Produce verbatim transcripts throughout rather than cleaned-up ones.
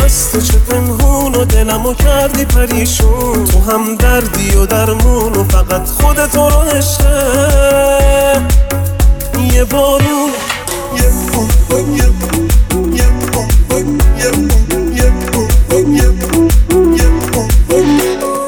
از تو چه پنهون و دلمو کردی پریشون. تو هم دردی و درمون و فقط خودت رو عشقه. یه بارون یه بارون یه بارون یه بارون یه بارون یه بارون یه بارون یه بارون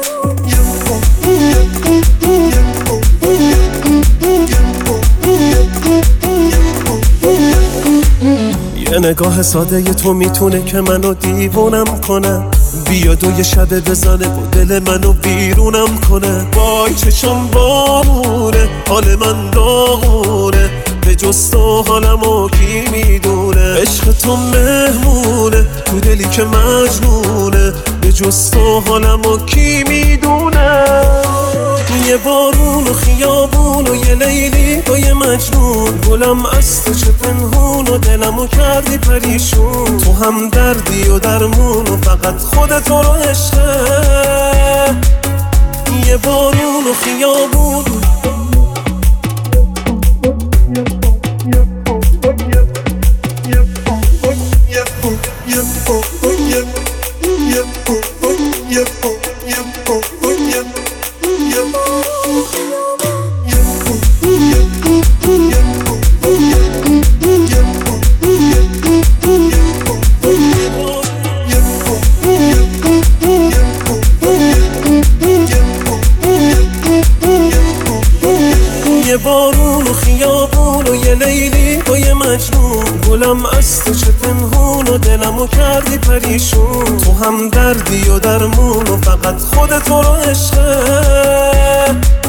یه نگاه ساده تو میتونه که منو دیوونم کنه. بیاد و یه شب بزنه و دل منو بیرونم کنه. وای چشم بارونه حال من داغونه. به جز تو حالمو کی میدونه. عشق تو مهمونه تو دلی که مجنونه. به جز تو حالمو کی میدونه. یه بارون و خیابون و یه لیلی و یه مجنون. گلم از تو چه پنهون و دلمو کردی پریشون. تو هم دردی و درمون و فقط خودت رو عشقه. یه بارون و خیابون یه بارون و خیابون و یه لیلی و یه مجنون. گلم از تو چه پنهون و دلمو کردی پریشون. تو هم دردی و درمون و فقط خودت رو عشقه.